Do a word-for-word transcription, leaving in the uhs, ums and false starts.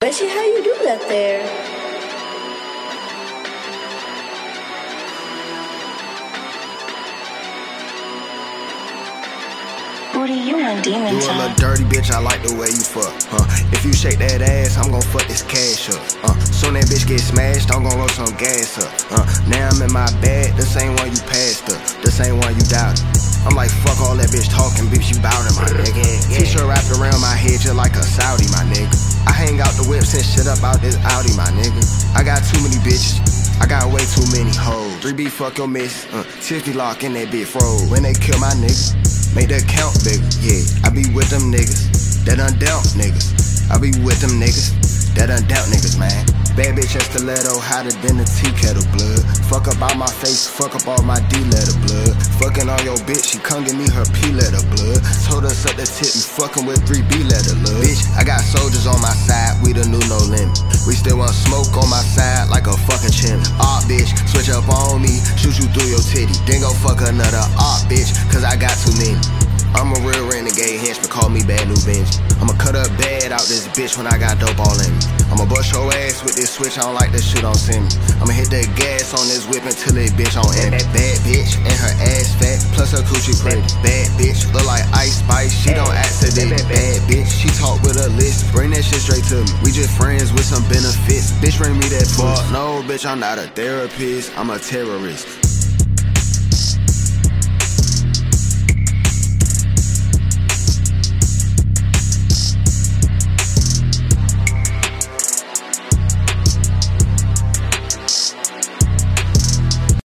Reggie, how you do that there? Booty, you on demon You a time. little dirty bitch, I like the way you fuck, huh? If you shake that ass, I'm gon' fuck this cash up, uh Soon that bitch get smashed, I'm gon' roll some gas up, uh Now I'm in my bag, the same one you passed up, the same one you doubted. I'm like, fuck all that bitch talking, bitch, you bout it, my nigga. T-shirt wrapped around my head just like a Saudi, my nigga. I hang out the whips and shit up out this Audi, my nigga. I got too many bitches, I got way too many hoes. three B fuck your miss, uh Tiffany lock in that bitch froze. When they kill my nigga, make that count bigger, yeah. I be with them niggas, that done dealt niggas. I be with them niggas, that done dealt niggas, man. Bad bitch in stiletto, hotter than the tea kettle blood. Fuck up all my face, fuck up all my D-letter blood. Fucking on your bitch, she come give me her P-letter blood. Told us up the tip, you fucking with three B-letter love. Bitch, I got soldiers on my side, we the new no limit. We still want smoke on my side like a fucking chimney. Ah, bitch, switch up on me, shoot you through your titty. Then go fuck another ah, bitch, cause I got too many. I'm a real renegade henchman, call me Bad New Benji. I'ma cut up bad out this bitch when I got dope all in me. I'ma bust your ass with this switch, I don't like this shit on send me. I'ma hit that gas on this whip until that bitch on end. That bad bitch and her ass fat, plus her coochie pretty. Bad bitch, look like Ice Spice, she don't accident. Bad bitch, she talk with a list, bring that shit straight to me. We just friends with some benefits, bitch bring me that fuck. No bitch, I'm not a therapist, I'm a terrorist.